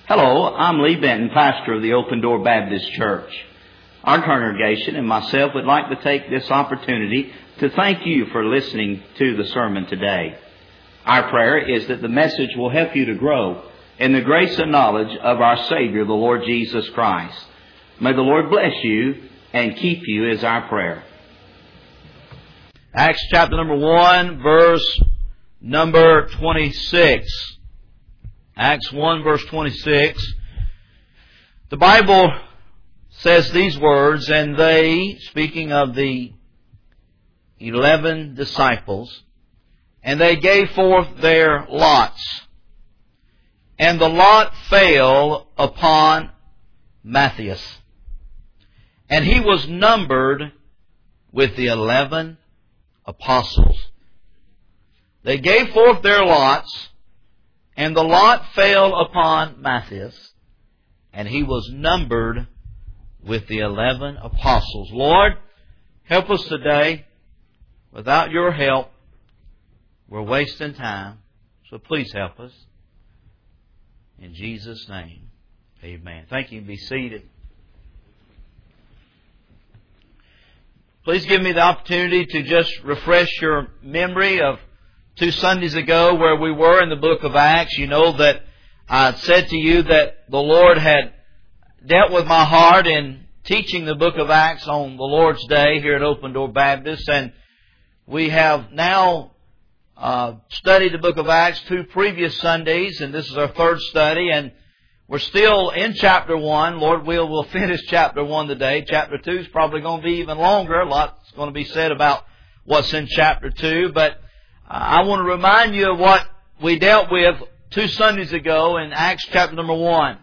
Hello, I'm Lee Benton, pastor of the Open Door Baptist Church. Our congregation and myself would like to take this opportunity to thank you for listening to the sermon today. Our prayer is that the message will help you to grow in the grace and knowledge of our Savior, the Lord Jesus Christ. May the Lord bless you and keep you is our prayer. Acts chapter number 1, verse number 26. Acts 1, verse 26. The Bible says these words, and they, speaking of the 11 disciples, and they gave forth their lots. And the lot fell upon Matthias. And he was numbered with the 11 apostles. They gave forth their lots, and the lot fell upon Matthias, and he was numbered with the 11 apostles. Lord, help us today. Without your help, we're wasting time. So please help us. In Jesus' name, amen. Thank you. Be seated. Please give me the opportunity to just refresh your memory of 2 Sundays ago where we were in the book of Acts. You know that I said to you that the Lord had dealt with my heart in teaching the book of Acts on the Lord's Day here at Open Door Baptist. And we have now studied the book of Acts 2 previous Sundays, and this is our third study. And we're still in chapter 1. Lord will, we'll finish chapter 1 today. Chapter 2 is probably going to be even longer. A lot's going to be said about what's in chapter 2. But I want to remind you of what we dealt with 2 Sundays ago in Acts chapter number 1.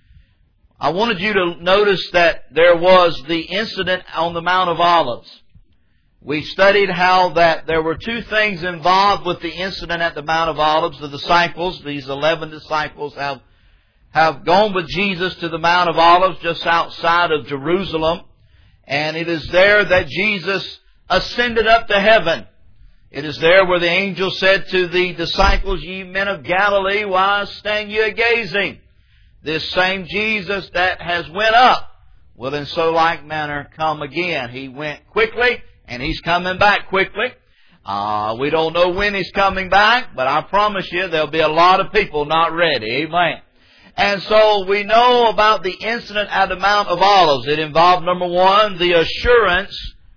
I wanted you to notice that there was the incident on the Mount of Olives. We studied how that there were 2 things involved with the incident at the Mount of Olives. The disciples, these 11 disciples, have gone with Jesus to the Mount of Olives just outside of Jerusalem. And it is there that Jesus ascended up to heaven. It is there where the angel said to the disciples, "Ye men of Galilee, why stand ye a-gazing? This same Jesus that has went up will in so like manner come again." He went quickly, and He's coming back quickly. We don't know when He's coming back, but I promise you there'll be a lot of people not ready. Amen. And so we know about the incident at the Mount of Olives. It involved, number 1, the assurance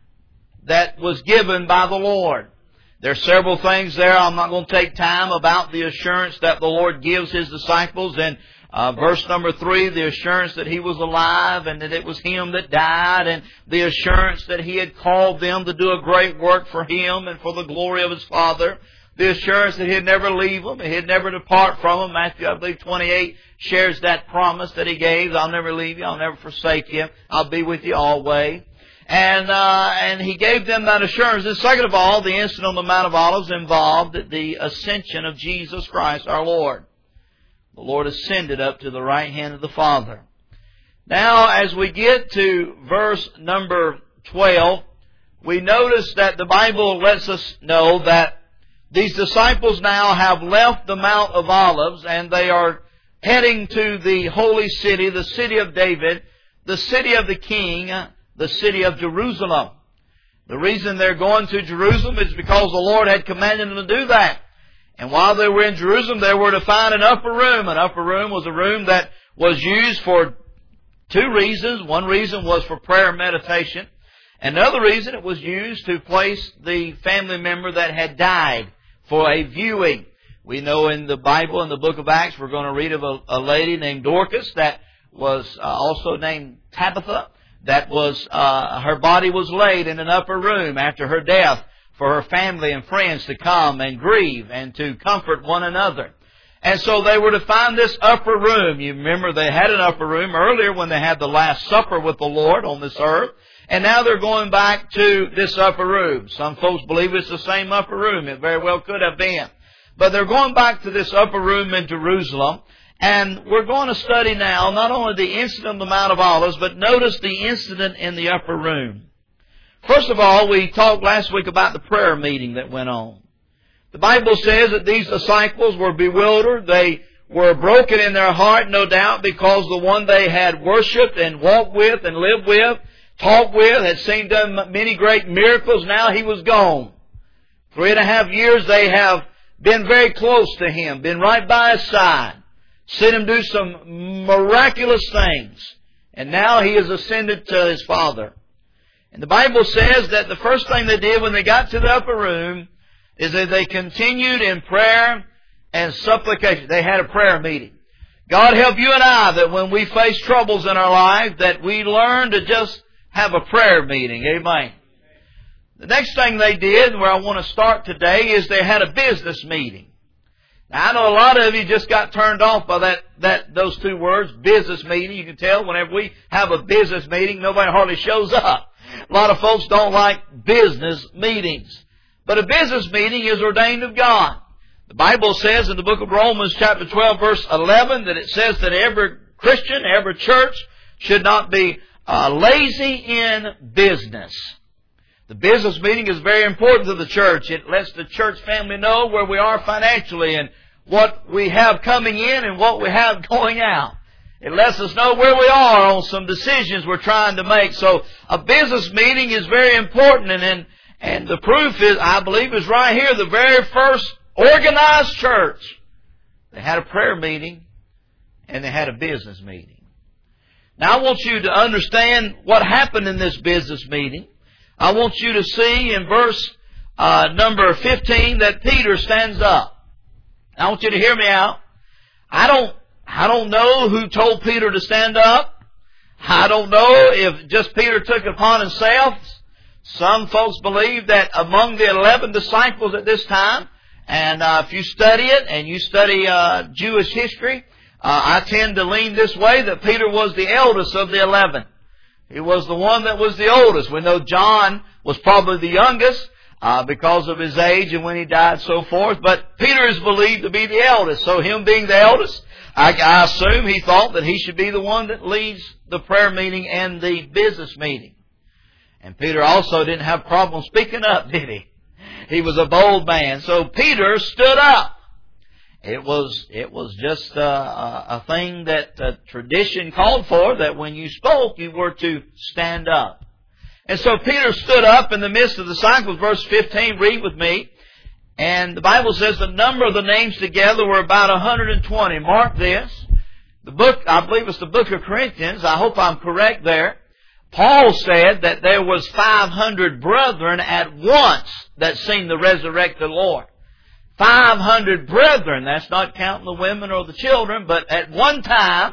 that was given by the Lord. There are several things there. I'm not going to take time about the assurance that the Lord gives His disciples. In verse number 3, the assurance that He was alive and that it was Him that died, and the assurance that He had called them to do a great work for Him and for the glory of His Father. The assurance that He'd never leave them, He'd never depart from them. Matthew, I believe, 28 shares that promise that He gave. I'll never leave you, I'll never forsake you, I'll be with you always. And He gave them that assurance. And second of all, the incident on the Mount of Olives involved the ascension of Jesus Christ our Lord. The Lord ascended up to the right hand of the Father. Now, as we get to verse number 12, we notice that the Bible lets us know that these disciples now have left the Mount of Olives, and they are heading to the holy city, the city of David, the city of the King, the city of Jerusalem. The reason they're going to Jerusalem is because the Lord had commanded them to do that. And while they were in Jerusalem, they were to find an upper room. An upper room was a room that was used for 2 reasons. One reason was for prayer and meditation. Another reason, it was used to place the family member that had died for a viewing. We know in the Bible, in the book of Acts, we're going to read of a lady named Dorcas that was also named Tabitha. That was, her body was laid in an upper room after her death for her family and friends to come and grieve and to comfort one another. And so they were to find this upper room. You remember they had an upper room earlier when they had the Last Supper with the Lord on this earth. And now they're going back to this upper room. Some folks believe it's the same upper room. It very well could have been. But they're going back to this upper room in Jerusalem. And we're going to study now not only the incident on the Mount of Olives, but notice the incident in the upper room. First of all, we talked last week about the prayer meeting that went on. The Bible says that these disciples were bewildered. They were broken in their heart, no doubt, because the one they had worshipped and walked with and lived with, talked with, had seen done many great miracles. Now he was gone. 3.5 years they have been very close to him, been right by his side, seen him do some miraculous things. And now he has ascended to his Father. And the Bible says that the first thing they did when they got to the upper room is that they continued in prayer and supplication. They had a prayer meeting. God help you and I that when we face troubles in our life, that we learn to just have a prayer meeting. Amen. The next thing they did, where I want to start today, is they had a business meeting. Now, I know a lot of you just got turned off by those two words, business meeting. You can tell whenever we have a business meeting, nobody hardly shows up. A lot of folks don't like business meetings. But a business meeting is ordained of God. The Bible says in the book of Romans chapter 12 verse 11 that it says that every Christian, every church should not be lazy in business. The business meeting is very important to the church. It lets the church family know where we are financially and what we have coming in and what we have going out. It lets us know where we are on some decisions we're trying to make. So a business meeting is very important, and the proof is, I believe, is right here. The very first organized church, they had a prayer meeting and they had a business meeting. Now I want you to understand what happened in this business meeting. I want you to see in verse number 15 that Peter stands up. I want you to hear me out. I don't know who told Peter to stand up. I don't know if just Peter took it upon himself. Some folks believe that among the 11 disciples at this time, and if you study it and you study Jewish history, I tend to lean this way, that Peter was the eldest of the 11. He was the one that was the oldest. We know John was probably the youngest because of his age and when he died, so forth. But Peter is believed to be the eldest. So him being the eldest, I assume he thought that he should be the one that leads the prayer meeting and the business meeting. And Peter also didn't have problem speaking up, did he? He was a bold man. So Peter stood up. It was just a thing that tradition called for, that when you spoke, you were to stand up. And so Peter stood up in the midst of the disciples. Verse 15, read with me. And the Bible says the number of the names together were about 120. Mark this. The book, I believe it's the book of Corinthians. I hope I'm correct there. Paul said that there was 500 brethren at once that seen the resurrected Lord. 500 brethren. That's not counting the women or the children, but at one time,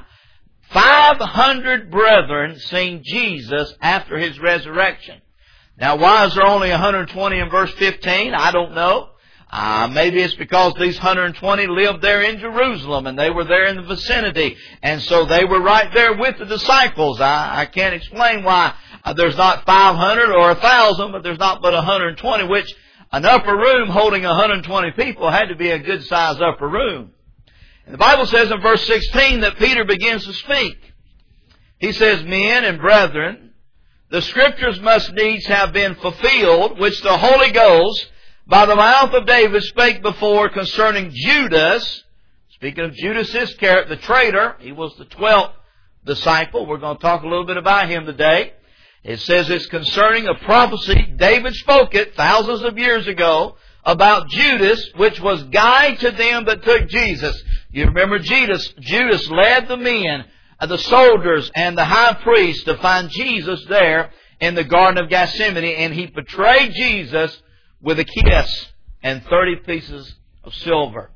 500 brethren seen Jesus after His resurrection. Now, why is there only 120 in verse 15? I don't know. Maybe it's because these 120 lived there in Jerusalem and they were there in the vicinity. And so they were right there with the disciples. I can't explain why there's not 500 or 1,000, but there's not but 120, which an upper room holding 120 people had to be a good sized upper room. And the Bible says in verse 16 that Peter begins to speak. He says, men and brethren, the Scriptures must needs have been fulfilled, which the Holy Ghost by the mouth of David spake before concerning Judas. Speaking of Judas Iscariot, the traitor, he was the 12th disciple. We're going to talk a little bit about him today. It says it's concerning a prophecy. David spoke it thousands of years ago about Judas, which was guide to them that took Jesus. You remember Judas led the men, the soldiers, and the high priest to find Jesus there in the Garden of Gethsemane, and he betrayed Jesus with a kiss and 30 pieces of silver.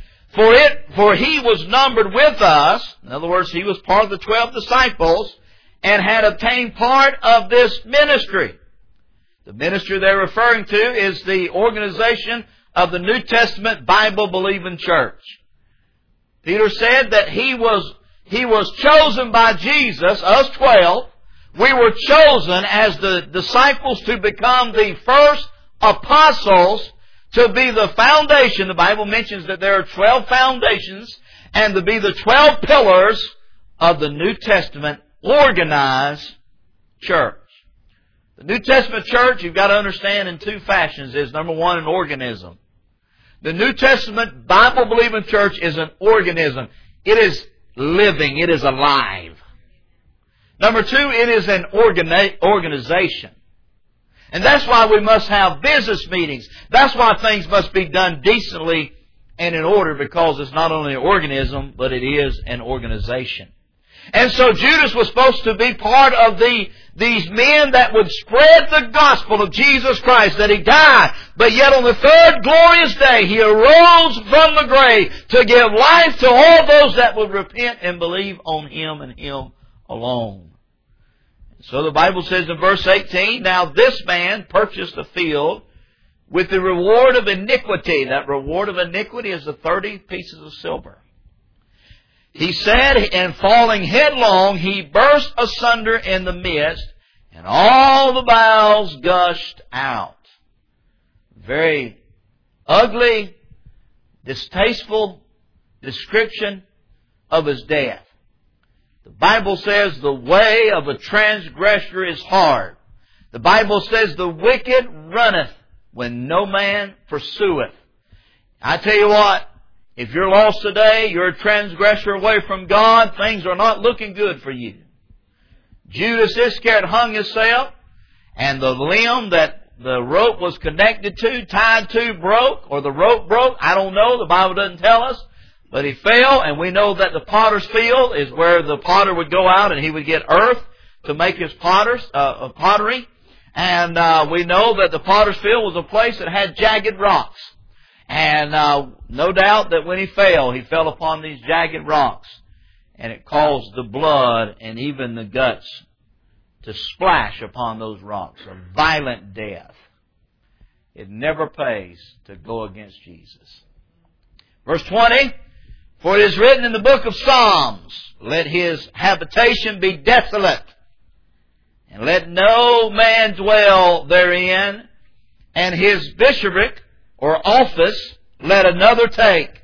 For he was numbered with us, in other words, he was part of the 12 disciples, and had obtained part of this ministry. The ministry they're referring to is the organization of the New Testament Bible-believing church. Peter said that he was chosen by Jesus, us 12. We were chosen as the disciples to become the first apostles, to be the foundation. The Bible mentions that there are 12 foundations, and to be the 12 pillars of the New Testament organized church. The New Testament church, you've got to understand, in two fashions, is number one, an organism. The New Testament Bible-believing church is an organism. It is living. It is alive. Number two, it is an organization. And that's why we must have business meetings. That's why things must be done decently and in order, because it's not only an organism, but it is an organization. And so Judas was supposed to be part of these men that would spread the gospel of Jesus Christ, that He died, but yet on the third glorious day He arose from the grave to give life to all those that would repent and believe on Him and Him alone. So the Bible says in verse 18, now this man purchased a field with the reward of iniquity. That reward of iniquity is the 30 pieces of silver. He said, and falling headlong, he burst asunder in the midst, and all the bowels gushed out. Very ugly, distasteful description of his death. The Bible says the way of a transgressor is hard. The Bible says the wicked runneth when no man pursueth. I tell you what, if you're lost today, you're a transgressor away from God, things are not looking good for you. Judas Iscariot hung himself, and the limb that the rope was connected to, tied to, broke, or the rope broke. I don't know, the Bible doesn't tell us. But he fell, and we know that the potter's field is where the potter would go out and he would get earth to make his pottery. And we know that the potter's field was a place that had jagged rocks. And no doubt that when he fell upon these jagged rocks. And it caused the blood and even the guts to splash upon those rocks. A violent death. It never pays to go against Jesus. Verse 20. For it is written in the book of Psalms, let his habitation be desolate, and let no man dwell therein, and his bishopric or office let another take.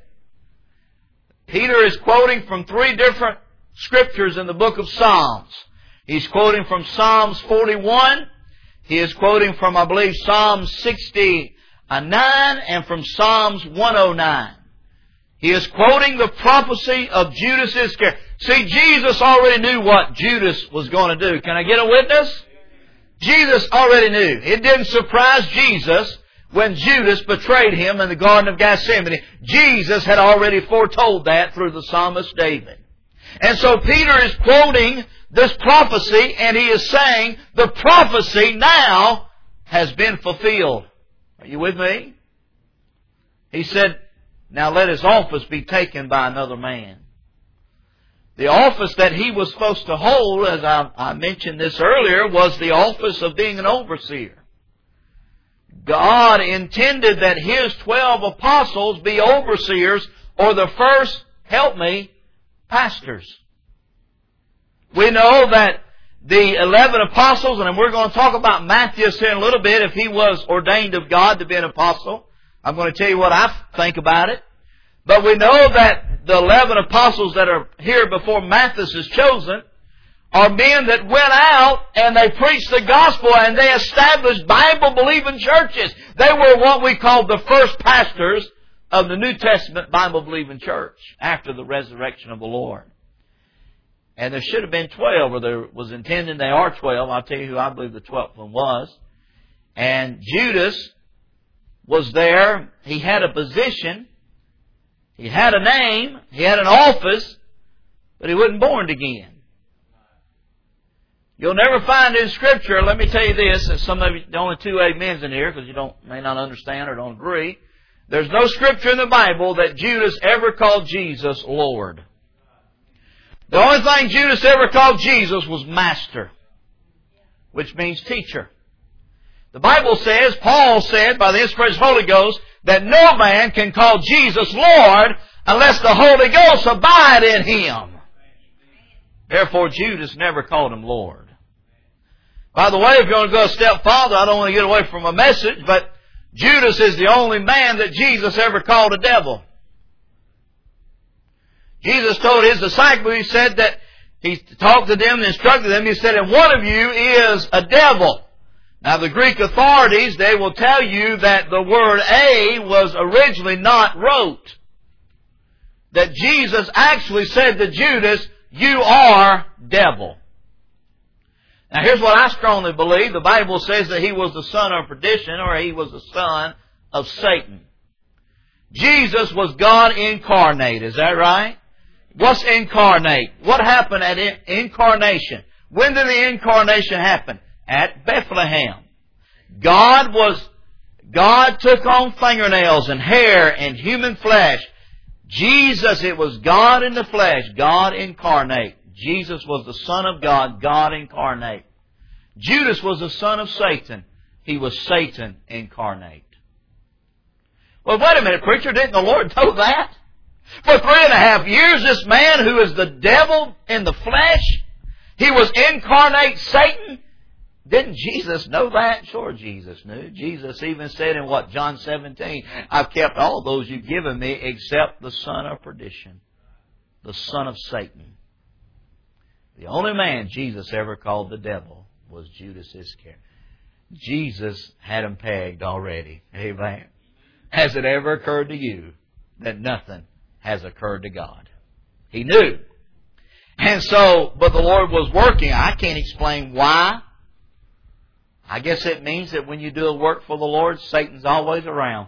Peter is quoting from 3 different scriptures in the book of Psalms. He's quoting from Psalms 41. He is quoting from, I believe, Psalms 69 and from Psalms 109. He is quoting the prophecy of Judas Iscariot. See, Jesus already knew what Judas was going to do. Can I get a witness? Jesus already knew. It didn't surprise Jesus when Judas betrayed Him in the Garden of Gethsemane. Jesus had already foretold that through the psalmist David. And so Peter is quoting this prophecy, and he is saying the prophecy now has been fulfilled. Are you with me? He said, now let his office be taken by another man. The office that he was supposed to hold, as I mentioned this earlier, was the office of being an overseer. God intended that His 12 apostles be overseers, or the first, help me, pastors. We know that the 11 apostles, and we're going to talk about Matthew here in a little bit, if he was ordained of God to be an apostle. I'm going to tell you what I think about it. But we know that the 11 apostles that are here before Matthias is chosen are men that went out and they preached the gospel and they established Bible-believing churches. They were what we call the first pastors of the New Testament Bible-believing church after the resurrection of the Lord. And there should have been 12, or there was intended they are 12. I'll tell you who I believe the 12th one was. And Judas was there. He had a position. He had a name. He had an office. But he wasn't born again. You'll never find in Scripture, let me tell you this, and some of you, the only 2 amens in here because you may not understand or don't agree. There's no Scripture in the Bible that Judas ever called Jesus Lord. The only thing Judas ever called Jesus was Master, which means teacher. The Bible says, Paul said, by the inspiration of the Holy Ghost, that no man can call Jesus Lord unless the Holy Ghost abide in him. Therefore, Judas never called him Lord. By the way, if you want to go a step farther, I don't want to get away from a message, but Judas is the only man that Jesus ever called a devil. Jesus told His disciples, He said that He talked to them and instructed them. He said, and one of you is a devil. Now the Greek authorities, they will tell you that the word a was originally not wrote. That Jesus actually said to Judas, you are devil. Now here's what I strongly believe. The Bible says that he was the son of perdition, or he was the son of Satan. Jesus was God incarnate, is that right? What's incarnate? What happened at incarnation? When did the incarnation happen? At Bethlehem. God took on fingernails and hair and human flesh. Jesus, it was God in the flesh, God incarnate. Jesus was the Son of God, God incarnate. Judas was the son of Satan. He was Satan incarnate. Well, wait a minute, preacher, didn't the Lord know that? For 3.5 years, this man who is the devil in the flesh, he was incarnate Satan. Didn't Jesus know that? Sure, Jesus knew. Jesus even said in John 17, I've kept all those you've given me except the son of perdition, the son of Satan. The only man Jesus ever called the devil was Judas Iscariot. Jesus had him pegged already. Amen. Has it ever occurred to you that nothing has occurred to God? He knew. And so, but the Lord was working. I can't explain why. I guess it means that when you do a work for the Lord, Satan's always around.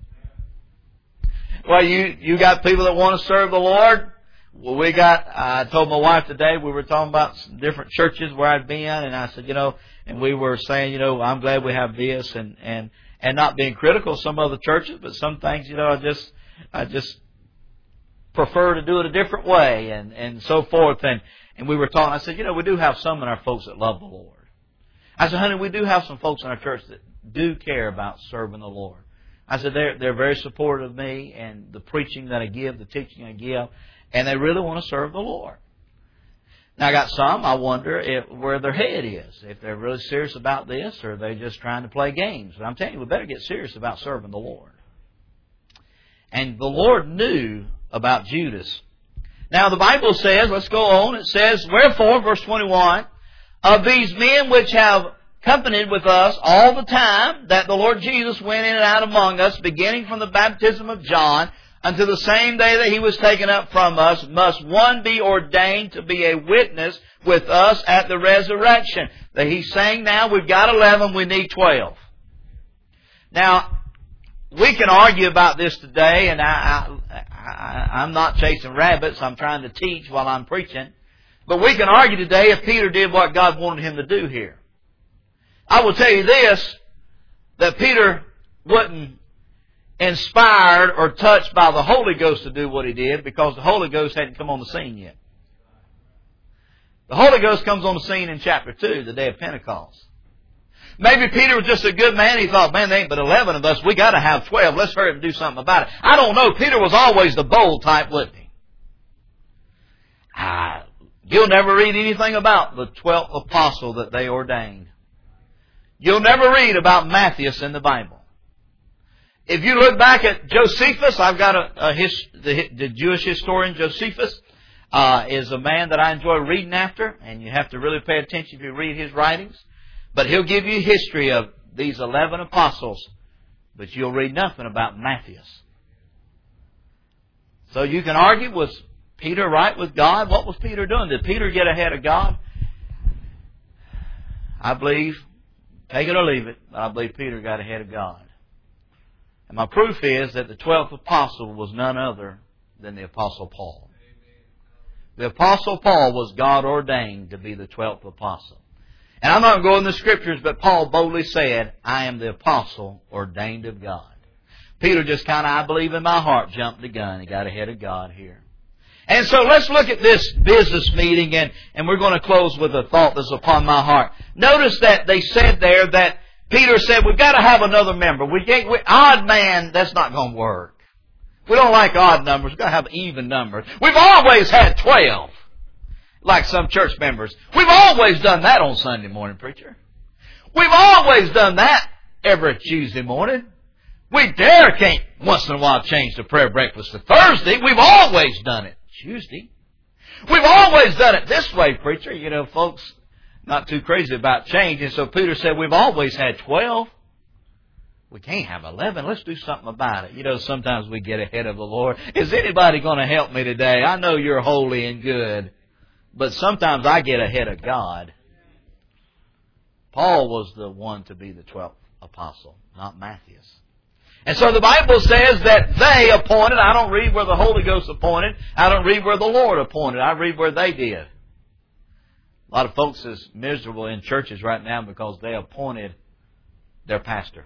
Well, you got people that want to serve the Lord. Well, I told my wife today, we were talking about some different churches where I'd been, and I said, and we were saying, I'm glad we have this, and not being critical of some other churches, but some things, I just prefer to do it a different way, and so forth, and we were talking, I said, we do have some in our folks that love the Lord. I said, honey, we do have some folks in our church that do care about serving the Lord. I said, they're very supportive of me and the preaching that I give, the teaching I give, and they really want to serve the Lord. Now, I got some, I wonder where their head is, if they're really serious about this or are they just trying to play games. But I'm telling you, we better get serious about serving the Lord. And the Lord knew about Judas. Now, the Bible says, let's go on, it says, wherefore, verse 21, of these men which have companied with us all the time that the Lord Jesus went in and out among us, beginning from the baptism of John, until the same day that he was taken up from us, must one be ordained to be a witness with us at the resurrection. That he's saying now, we've got 11, we need 12. Now, we can argue about this today, and I'm not chasing rabbits, I'm trying to teach while I'm preaching. But we can argue today if Peter did what God wanted him to do here. I will tell you this, that Peter wasn't inspired or touched by the Holy Ghost to do what he did because the Holy Ghost hadn't come on the scene yet. The Holy Ghost comes on the scene in chapter 2, the day of Pentecost. Maybe Peter was just a good man. He thought, man, there ain't but 11 of us. We got to have 12. Let's hurry up and do something about it. I don't know. Peter was always the bold type, wasn't he? You'll never read anything about the 12th apostle that they ordained. You'll never read about Matthias in the Bible. If you look back at Josephus, I've got the Jewish historian Josephus is a man that I enjoy reading after, and you have to really pay attention if you read his writings. But he'll give you history of these 11 apostles, but you'll read nothing about Matthias. So you can argue, was Peter right with God? What was Peter doing? Did Peter get ahead of God? I believe, take it or leave it, but I believe Peter got ahead of God. And my proof is that the 12th apostle was none other than the Apostle Paul. The Apostle Paul was God ordained to be the 12th apostle. And I'm not going to go in the Scriptures, but Paul boldly said, I am the apostle ordained of God. Peter just kind of, I believe in my heart, jumped the gun. He got ahead of God here. And so let's look at this business meeting, and we're going to close with a thought that's upon my heart. Notice that they said there that Peter said, we've got to have another member. Odd man, that's not going to work. We don't like odd numbers. We've got to have even numbers. We've always had 12, like some church members. We've always done that on Sunday morning, preacher. We've always done that every Tuesday morning. We can't once in a while change the prayer breakfast to Thursday. We've always done it Tuesday. We've always done it this way, preacher. Folks, not too crazy about change. And so Peter said, we've always had 12. We can't have 11. Let's do something about it. You know, sometimes we get ahead of the Lord. Is anybody going to help me today? I know you're holy and good, but sometimes I get ahead of God. Paul was the one to be the 12th apostle, not Matthias. And so the Bible says that they appointed. I don't read where the Holy Ghost appointed. I don't read where the Lord appointed. I read where they did. A lot of folks is miserable in churches right now because they appointed their pastor.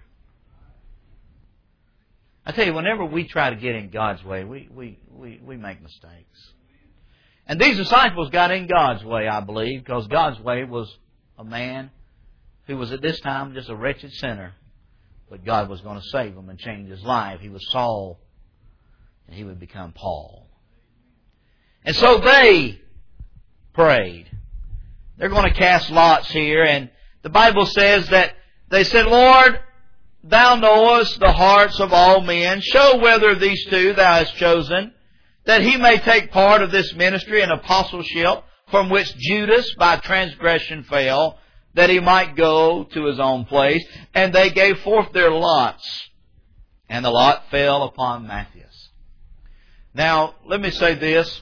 I tell you, whenever we try to get in God's way, we make mistakes. And these disciples got in God's way, I believe, because God's way was a man who was at this time just a wretched sinner. But God was going to save him and change his life. He was Saul, and he would become Paul. And so they prayed. They're going to cast lots here, and the Bible says that they said, Lord, Thou knowest the hearts of all men. Show whether these two Thou hast chosen, that he may take part of this ministry and apostleship, from which Judas by transgression fell, that he might go to his own place. And they gave forth their lots, and the lot fell upon Matthias. Now, let me say this.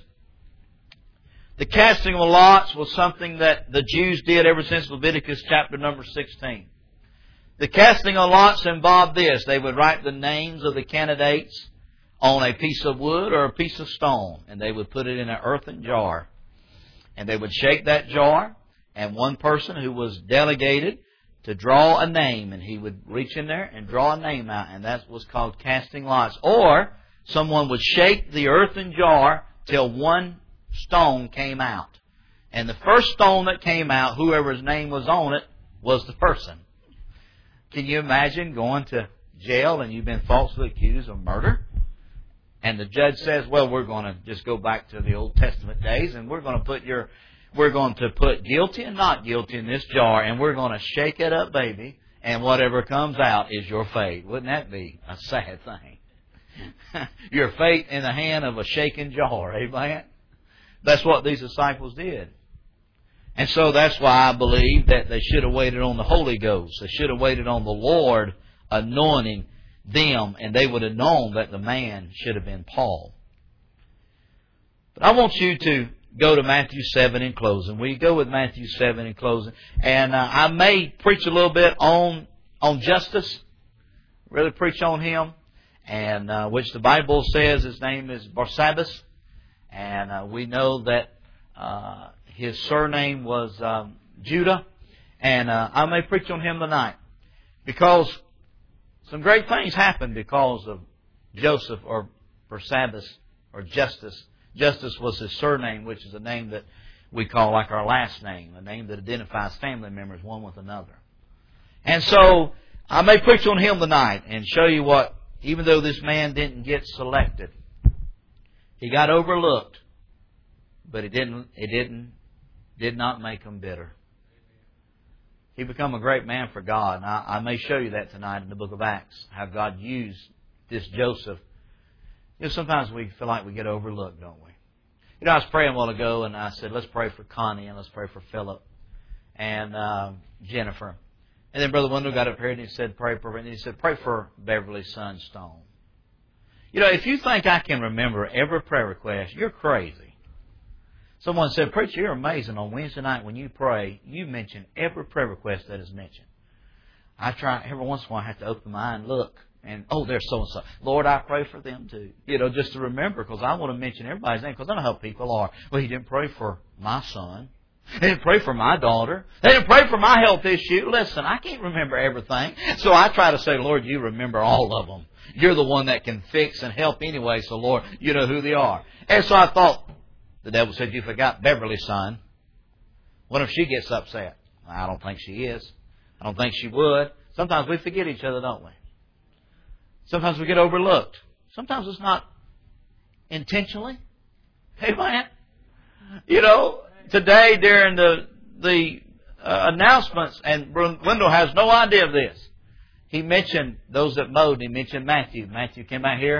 The casting of lots was something that the Jews did ever since Leviticus chapter number 16. The casting of lots involved this. They would write the names of the candidates on a piece of wood or a piece of stone, and they would put it in an earthen jar. And they would shake that jar, and one person who was delegated to draw a name, and he would reach in there and draw a name out, and that was called casting lots. Or someone would shake the earthen jar till one stone came out. And the first stone that came out, whoever's name was on it, was the person. Can you imagine going to jail and you've been falsely accused of murder? And the judge says, well, we're going to just go back to the Old Testament days, and we're going to put guilty and not guilty in this jar, and we're going to shake it up, baby, and whatever comes out is your fate. Wouldn't that be a sad thing? Your fate in the hand of a shaken jar, amen? That's what these disciples did. And so that's why I believe that they should have waited on the Holy Ghost. They should have waited on the Lord anointing them, and they would have known that the man should have been Paul. But I want you to go to Matthew 7 in closing. We go with Matthew 7 in closing. And I may preach a little bit on Justus, really preach on him, and which the Bible says his name is Barsabbas. And we know that his surname was Judah. And I may preach on him tonight, because some great things happened because of Joseph, or Barsabbas, or Justus. Justus was his surname, which is a name that we call like our last name, a name that identifies family members one with another. And so I may preach on him tonight and show you what, even though this man didn't get selected, he got overlooked, but it did not make him bitter. He became a great man for God. And I may show you that tonight in the book of Acts, how God used this Joseph. You know, sometimes we feel like we get overlooked, don't we? You know, I was praying a while ago, and I said, let's pray for Connie, and let's pray for Philip and Jennifer. And then Brother Wendell got up here, and he said, pray for her. And he said, pray for Beverly's son, Stone. You know, if you think I can remember every prayer request, you're crazy. Someone said, Preacher, you're amazing. On Wednesday night when you pray, you mention every prayer request that is mentioned. I try, every once in a while, I have to open my eye and look. And, oh, there's so-and-so. Lord, I pray for them too. You know, just to remember, because I want to mention everybody's name, because I know how people are. Well, he didn't pray for my son. He didn't pray for my daughter. They didn't pray for my health issue. Listen, I can't remember everything. So I try to say, Lord, you remember all of them. You're the one that can fix and help anyway, so Lord, you know who they are. And so I thought, the devil said, you forgot Beverly's son. What if she gets upset? I don't think she is. I don't think she would. Sometimes we forget each other, don't we? Sometimes we get overlooked. Sometimes it's not intentionally. Amen. You know, today during the announcements, and Wendell has no idea of this, he mentioned those that mowed. He mentioned Matthew. Matthew came out here,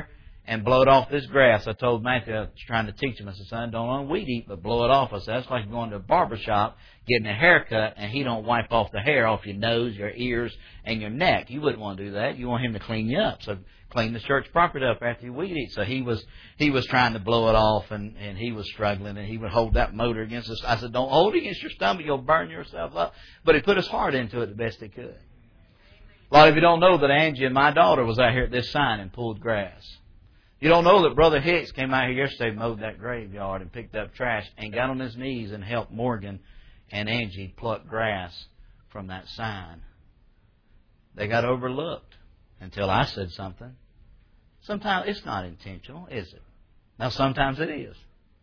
and blowed off this grass. I told Matthew, I was trying to teach him, I said, son, don't want weed eat, but blow it off. I said, that's like going to a barber shop, getting a haircut, and he don't wipe off the hair off your nose, your ears, and your neck. You wouldn't want to do that. You want him to clean you up. So clean the church property up after you weed eat. So he was trying to blow it off, and he was struggling, and he would hold that motor against us. I said, don't hold it against your stomach, you'll burn yourself up. But he put his heart into it the best he could. A lot of you don't know that Angie and my daughter was out here at this sign and pulled grass. You don't know that Brother Hicks came out here yesterday, mowed that graveyard and picked up trash and got on his knees and helped Morgan and Angie pluck grass from that sign. They got overlooked until I said something. Sometimes it's not intentional, is it? Now, sometimes it is.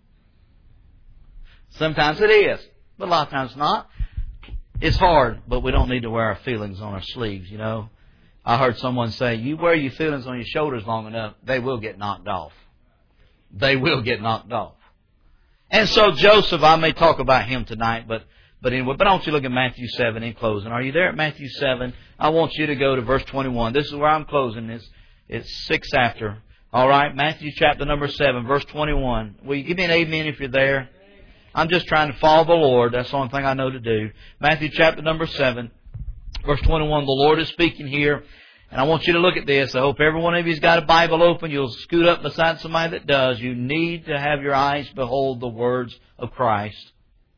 Sometimes it is, but a lot of times not. It's hard, but we don't need to wear our feelings on our sleeves, you know. I heard someone say, you wear your feelings on your shoulders long enough, they will get knocked off. They will get knocked off. And so Joseph, I may talk about him tonight, but anyway, but I want you to look at Matthew 7 in closing. Are you there at Matthew 7? I want you to go to verse 21. This is where I'm closing. It's 6 after. All right, Matthew chapter number 7, verse 21. Will you give me an amen if you're there? I'm just trying to follow the Lord. That's the only thing I know to do. Matthew chapter number 7, verse 21. The Lord is speaking here. And I want you to look at this. I hope every one of you's got a Bible open. You'll scoot up beside somebody that does. You need to have your eyes behold the words of Christ.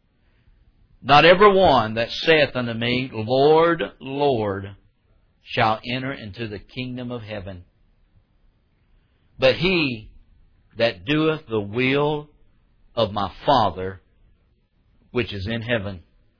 Not every one that saith unto me, Lord, Lord, shall enter into the kingdom of heaven, but he that doeth the will of my Father which is in heaven.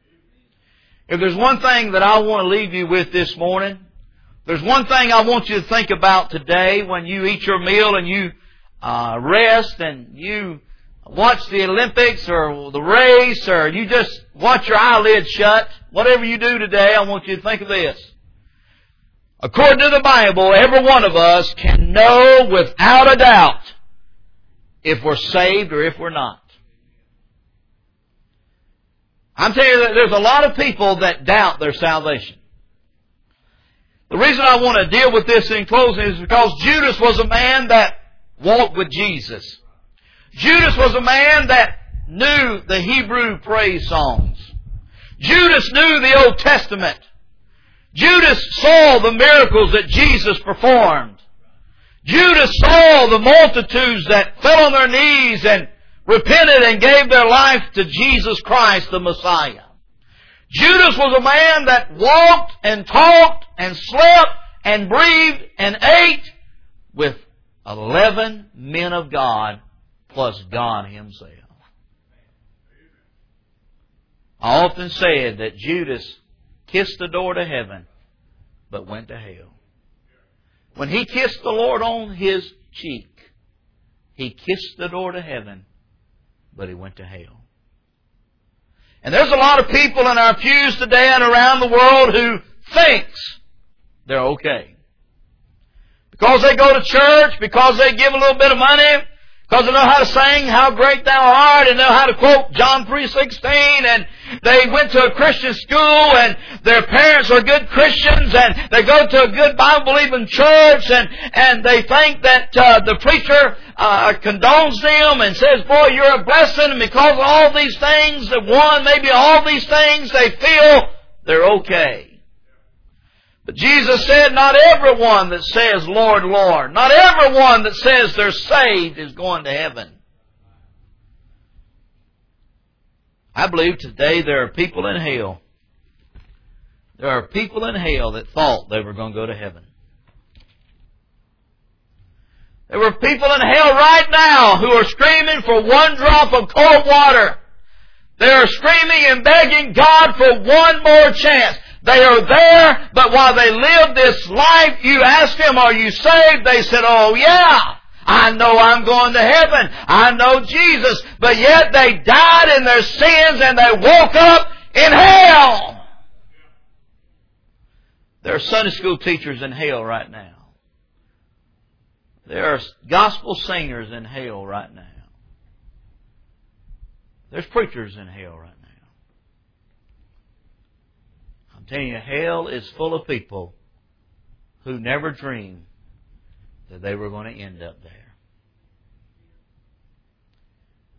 If there's one thing that I want to leave you with this morning, there's one thing I want you to think about today when you eat your meal and you rest and you watch the Olympics or the race or you just watch your eyelids shut. Whatever you do today, I want you to think of this. According to the Bible, every one of us can know without a doubt if we're saved or if we're not. I'm telling you that there's a lot of people that doubt their salvation. The reason I want to deal with this in closing is because Judas was a man that walked with Jesus. Judas was a man that knew the Hebrew praise songs. Judas knew the Old Testament. Judas saw the miracles that Jesus performed. Judas saw the multitudes that fell on their knees and repented and gave their life to Jesus Christ, the Messiah. Judas was a man that walked and talked and slept and breathed and ate with 11 men of God plus God Himself. I often said that Judas kissed the door to heaven but went to hell. When he kissed the Lord on his cheek, he kissed the door to heaven, but he went to hell. And there's a lot of people in our pews today and around the world who thinks they're okay. Because they go to church, because they give a little bit of money, because they know how to sing, how great thou art, and know how to quote John 3:16, and they went to a Christian school, and their parents are good Christians, and they go to a good Bible-believing church, and they think that the preacher condones them and says, boy, you're a blessing, and because of all these things, maybe all these things, they feel they're okay. But Jesus said, not everyone that says, Lord, Lord, not everyone that says they're saved is going to heaven. I believe today there are people in hell. There are people in hell that thought they were going to go to heaven. There were people in hell right now who are screaming for one drop of cold water. They are screaming and begging God for one more chance. They are there, but while they live this life, you ask them, are you saved? They said, oh yeah, I know I'm going to heaven. I know Jesus. But yet they died in their sins and they woke up in hell. There are Sunday school teachers in hell right now. There are gospel singers in hell right now. There's preachers in hell right now. I'm telling you, hell is full of people who never dreamed that they were going to end up there.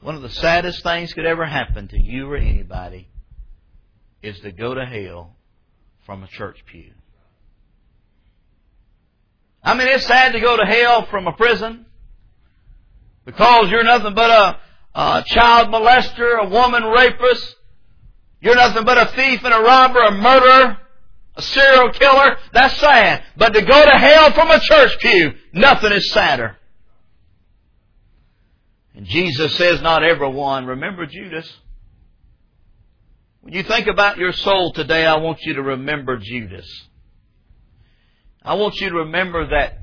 One of the saddest things could ever happen to you or anybody is to go to hell from a church pew. I mean, it's sad to go to hell from a prison because you're nothing but a child molester, a woman rapist. You're nothing but a thief and a robber, a murderer, a serial killer. That's sad. But to go to hell from a church pew, nothing is sadder. And Jesus says, not everyone. Remember Judas. When you think about your soul today, I want you to remember Judas. I want you to remember that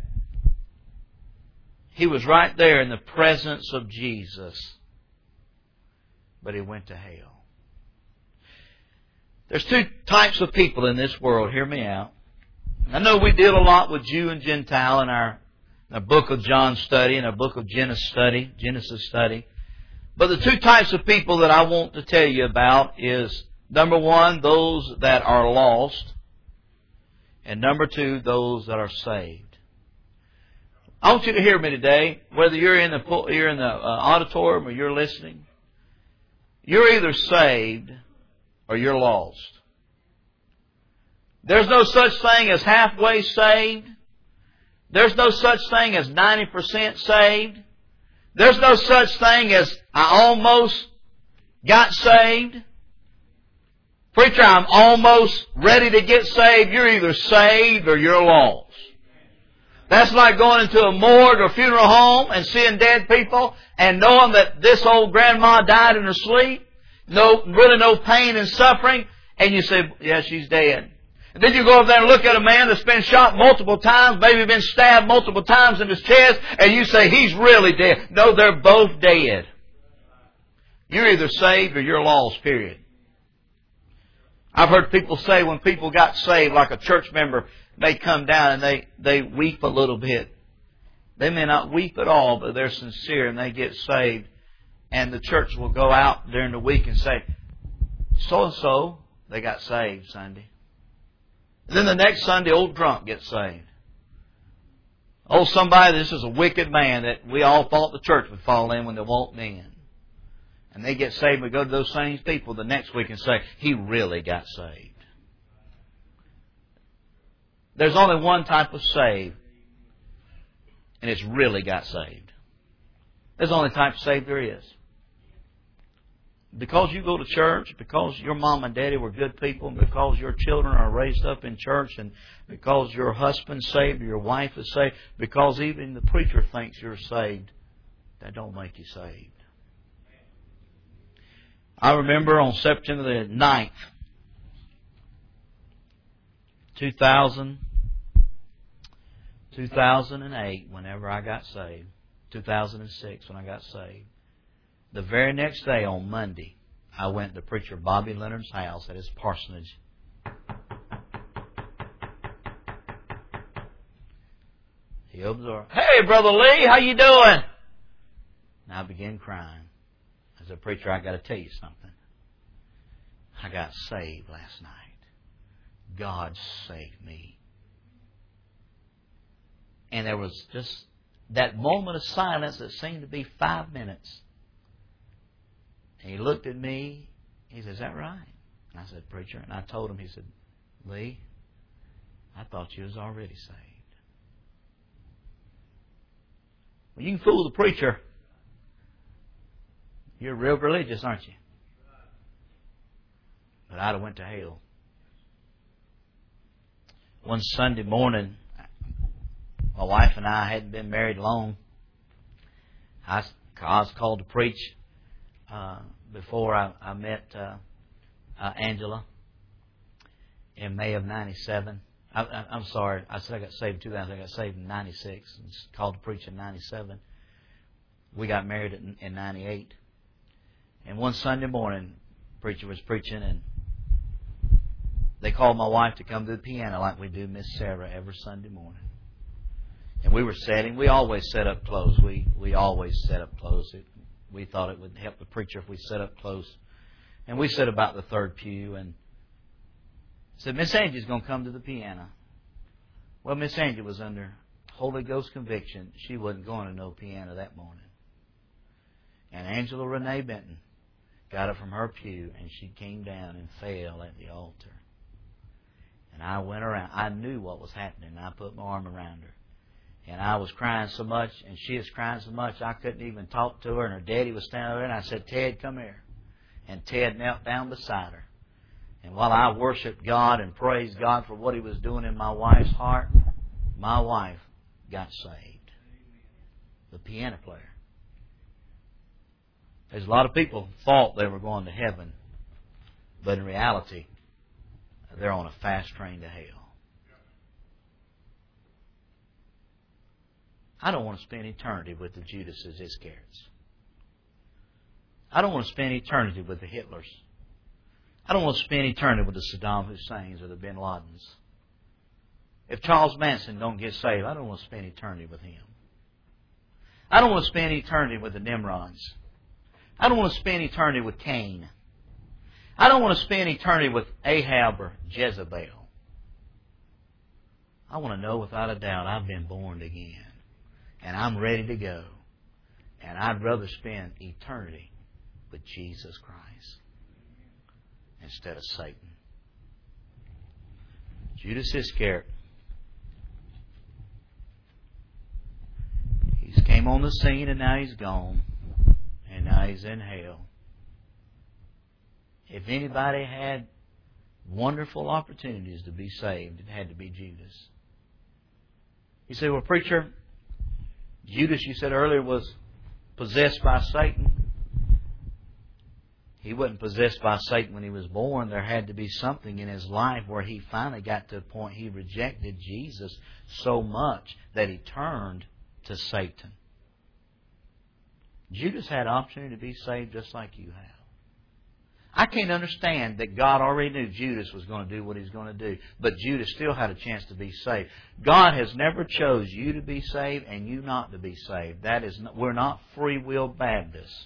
he was right there in the presence of Jesus, but he went to hell. There's two types of people in this world. Hear me out. I know we deal a lot with Jew and Gentile in our book of John study and our book of Genesis study. But the two types of people that I want to tell you about is, number one, those that are lost. And number two, those that are saved. I want you to hear me today, whether you're in the auditorium or you're listening. You're either saved or you're lost. There's no such thing as halfway saved. There's no such thing as 90% saved. There's no such thing as I almost got saved. Preacher, I'm almost ready to get saved. You're either saved or you're lost. That's like going into a morgue or funeral home and seeing dead people and knowing that this old grandma died in her sleep. Really no pain and suffering. And you say, yeah, she's dead. And then you go over there and look at a man that's been shot multiple times, maybe been stabbed multiple times in his chest, and you say, he's really dead. No, they're both dead. You're either saved or you're lost, period. I've heard people say when people got saved, like a church member may come down and they weep a little bit. They may not weep at all, but they're sincere and they get saved. And the church will go out during the week and say, so-and-so, they got saved Sunday. And then the next Sunday, old drunk gets saved. Oh, somebody, this is a wicked man that we all thought the church would fall in when they walked in. And they get saved. We go to those same people the next week and say, he really got saved. There's only one type of saved, and it's really got saved. There's the only type of saved there is. Because you go to church, because your mom and daddy were good people, because your children are raised up in church, and because your husband's saved or your wife is saved, because even the preacher thinks you're saved, that don't make you saved. I remember on September the 9th, 2008, whenever I got saved, 2006 when I got saved, the very next day on Monday, I went to preacher Bobby Leonard's house at his parsonage. He opened the door. Hey, Brother Lee, how you doing? And I began crying. I said, preacher, I got to tell you something. I got saved last night. God saved me. And there was just that moment of silence that seemed to be 5 minutes. And he looked at me. He said, is that right? And I said, preacher. And I told him, he said, Lee, I thought you was already saved. Well, you can fool the preacher. You're real religious, aren't you? But I'd have went to hell. One Sunday morning, my wife and I hadn't been married long. I was called to preach before I met Angela in May of 97. I'm sorry, I said I got saved in 2000. I got saved in 96 and called to preach in 97. We got married in 98. And one Sunday morning, the preacher was preaching, and they called my wife to come to the piano like we do Miss Sarah every Sunday morning. And we were setting. We always set up close. We always set up close. We thought it would help the preacher if we set up close. And we sat about the third pew and said, Miss Angie's going to come to the piano. Well, Miss Angie was under Holy Ghost conviction. She wasn't going to no piano that morning. And Angela Renee Benton got up from her pew, and she came down and fell at the altar. And I went around. I knew what was happening. I put my arm around her. And I was crying so much, and she was crying so much, I couldn't even talk to her. And her daddy was standing there, and I said, Ted, come here. And Ted knelt down beside her. And while I worshiped God and praised God for what He was doing in my wife's heart, my wife got saved. The piano player. There's a lot of people thought they were going to heaven, but in reality, they're on a fast train to hell. I don't want to spend eternity with the Judases Iscariots. I don't want to spend eternity with the Hitlers. I don't want to spend eternity with the Saddam Husseins or the Bin Ladens. If Charles Manson don't get saved, I don't want to spend eternity with him. I don't want to spend eternity with the Nimrods. I don't want to spend eternity with Cain. I don't want to spend eternity with Ahab or Jezebel. I want to know without a doubt I've been born again. And I'm ready to go. And I'd rather spend eternity with Jesus Christ instead of Satan. Judas Iscariot. He's came on the scene and now he's gone. And now he's in hell. If anybody had wonderful opportunities to be saved, it had to be Judas. You say, well, preacher, Judas, you said earlier, was possessed by Satan. He wasn't possessed by Satan when he was born. There had to be something in his life where he finally got to a point he rejected Jesus so much that he turned to Satan. Judas had an opportunity to be saved just like you have. I can't understand that God already knew Judas was going to do what He's going to do, but Judas still had a chance to be saved. God has never chose you to be saved and you not to be saved. We're not free will Baptists.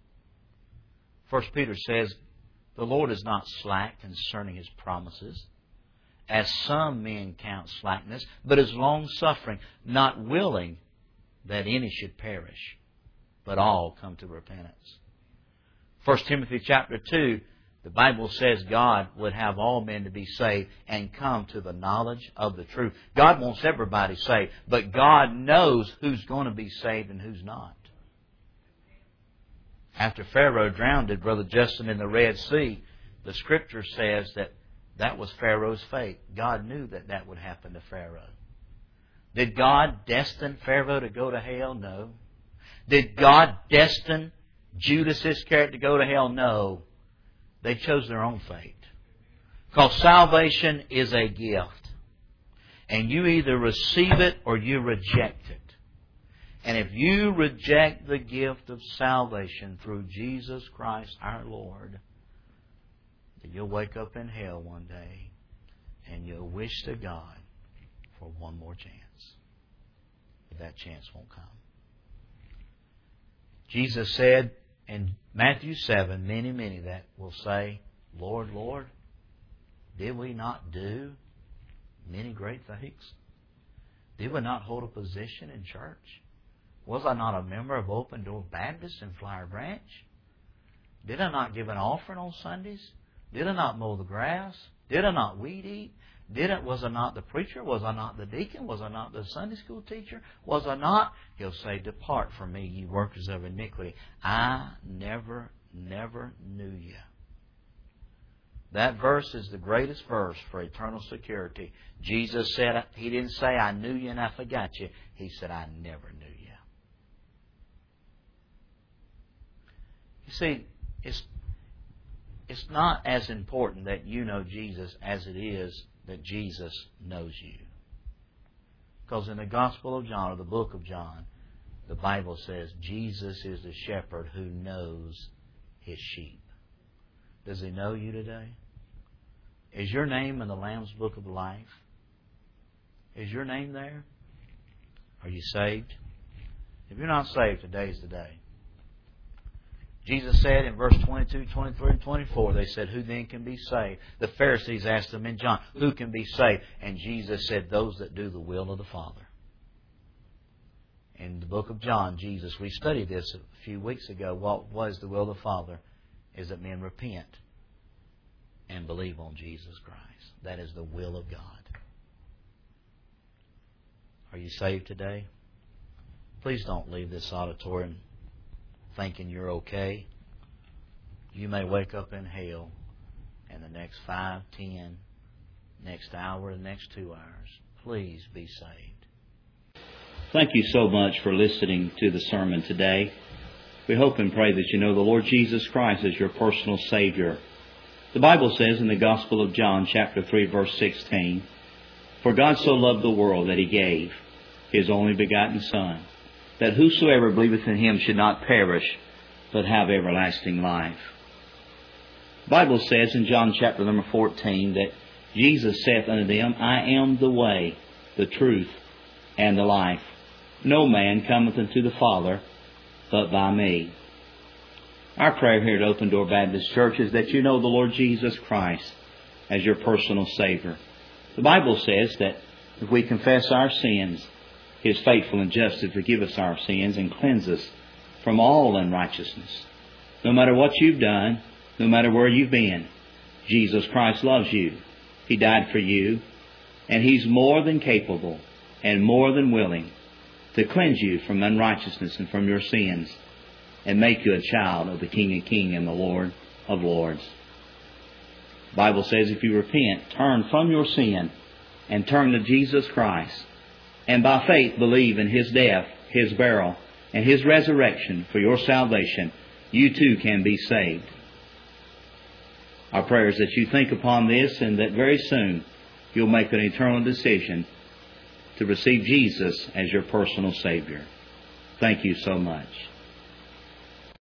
1 Peter says, the Lord is not slack concerning His promises, as some men count slackness, but is long-suffering, not willing that any should perish, but all come to repentance. 1 Timothy chapter 2, the Bible says God would have all men to be saved and come to the knowledge of the truth. God wants everybody saved, but God knows who's going to be saved and who's not. After Pharaoh drowned Brother Justin in the Red Sea, the Scripture says that was Pharaoh's fate. God knew that would happen to Pharaoh. Did God destine Pharaoh to go to hell? No. Did God destine Judas Iscariot to go to hell? No. They chose their own fate. Because salvation is a gift. And you either receive it or you reject it. And if you reject the gift of salvation through Jesus Christ our Lord, then you'll wake up in hell one day and you'll wish to God for one more chance. But that chance won't come. Jesus said in Matthew 7, many that will say, Lord, Lord, did we not do many great things? Did we not hold a position in church? Was I not a member of Open Door Baptist in Flower Branch? Did I not give an offering on Sundays? Did I not mow the grass? Did I not weed eat? Was I not the preacher? Was I not the deacon? Was I not the Sunday school teacher? Was I not? He'll say, depart from me, ye workers of iniquity. I never knew you. That verse is the greatest verse for eternal security. Jesus said, He didn't say, I knew you and I forgot you. He said, I never knew you. You see, it's not as important that you know Jesus as it is that Jesus knows you. Because in the Gospel of John, or the book of John, the Bible says Jesus is the shepherd who knows His sheep. Does He know you today? Is your name in the Lamb's Book of Life? Is your name there? Are you saved? If you're not saved, today's the day. Jesus said in verse 22, 23, and 24, they said, who then can be saved? The Pharisees asked them in John, who can be saved? And Jesus said, those that do the will of the Father. In the book of John, Jesus, we studied this a few weeks ago. What was the will of the Father is that men repent and believe on Jesus Christ. That is the will of God. Are you saved today? Please don't leave this auditorium thinking you're okay. You may wake up in hell in the next 5, 10, next hour, the next 2 hours. Please be saved. Thank you so much for listening to the sermon today. We hope and pray that you know the Lord Jesus Christ as your personal Savior. The Bible says in the Gospel of John, chapter 3, verse 16, "For God so loved the world that He gave His only begotten Son, that whosoever believeth in Him should not perish, but have everlasting life." The Bible says in John chapter number 14 that Jesus saith unto them, "I am the way, the truth, and the life. No man cometh unto the Father but by me." Our prayer here at Open Door Baptist Church is that you know the Lord Jesus Christ as your personal Savior. The Bible says that if we confess our sins, He is faithful and just to forgive us our sins and cleanse us from all unrighteousness. No matter what you've done, no matter where you've been, Jesus Christ loves you. He died for you, and He's more than capable and more than willing to cleanse you from unrighteousness and from your sins and make you a child of the King of Kings and the Lord of Lords. The Bible says if you repent, turn from your sin and turn to Jesus Christ, and by faith believe in His death, His burial, and His resurrection for your salvation, you too can be saved. Our prayer is that you think upon this and that very soon you'll make an eternal decision to receive Jesus as your personal Savior. Thank you so much.